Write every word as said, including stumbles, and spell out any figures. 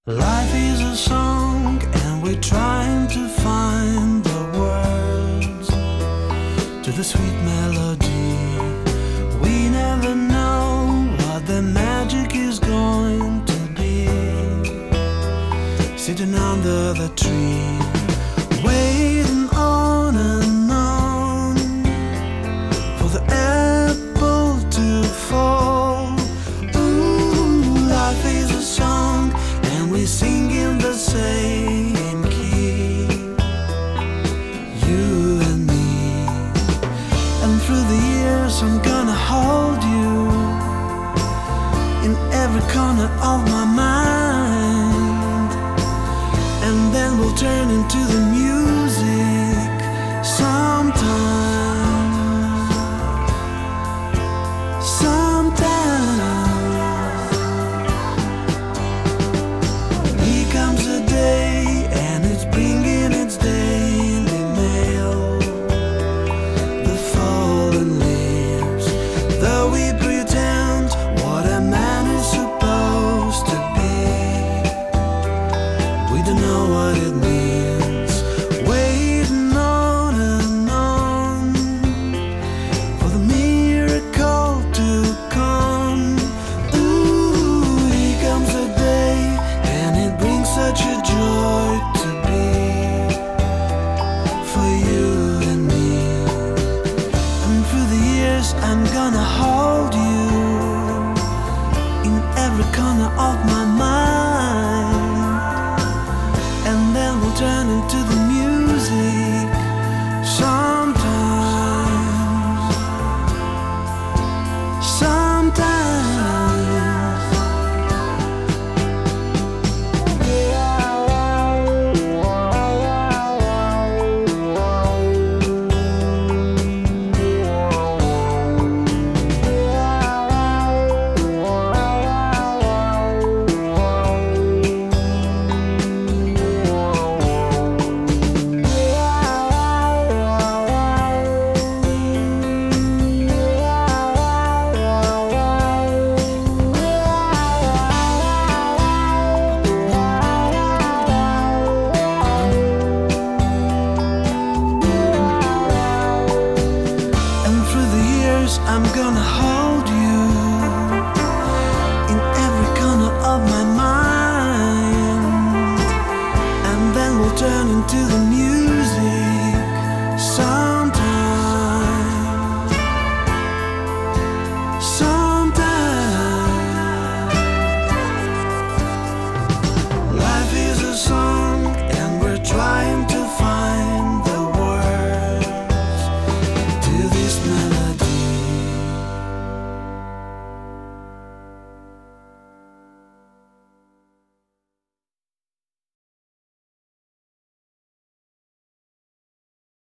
Life is a song, and we're trying to find the words to the sweet melody. We never know what the magic is going to be. Sitting under the tree, waiting on and on for the apple to fall. Ooh, life is a song, and we sing in the same key, you and me. And through the years I'm gonna hold you in every corner of my mind, and then we'll turn into the music sometime. Sometimes here comes a day, and it's bringing its daily mail. The fallen leaves, though we pretend what a man is supposed to be, we don't know what it means. Waiting on and on for the miracle to come. Ooh, here comes a day, and it brings such a joy to be for you and me. And through the years I'm gonna hold you in every corner of my mind, and then we'll turn into the music sometimes. Sometimes I'm gonna hold you in every corner of my mind, and then we'll turn into the